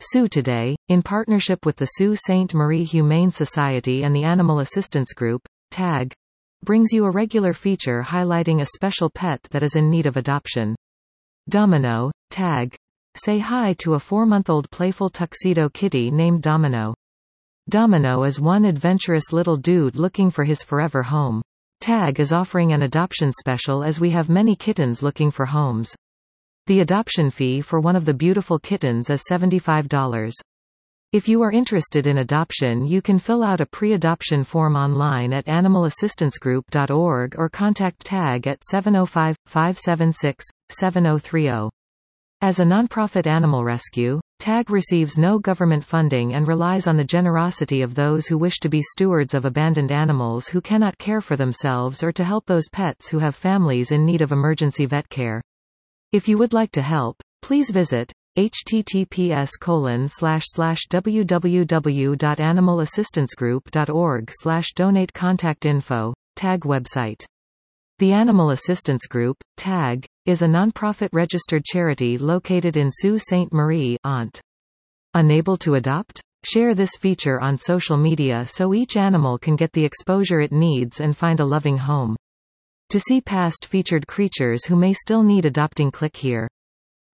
Sue Today, in partnership with the Sault Ste. Marie Humane Society and the Animal Assistance Group, TAG, brings you a regular feature highlighting a special pet that is in need of adoption. Domino, TAG. Say hi to a 4-month-old playful tuxedo kitty named Domino. Domino is one adventurous little dude looking for his forever home. TAG is offering an adoption special as we have many kittens looking for homes. The adoption fee for one of the beautiful kittens is $75. If you are interested in adoption, you can fill out a pre-adoption form online at animalassistancegroup.org or contact TAG at 705-576-7030. As a nonprofit animal rescue, TAG receives no government funding and relies on the generosity of those who wish to be stewards of abandoned animals who cannot care for themselves or to help those pets who have families in need of emergency vet care. If you would like to help, please visit https://www.animalassistancegroup.org/donate. Contact info, TAG website. The Animal Assistance Group, TAG, is a nonprofit registered charity located in Sault Ste. Marie, Ont. Unable to adopt? Share this feature on social media so each animal can get the exposure it needs and find a loving home. To see past featured creatures who may still need adopting, click here.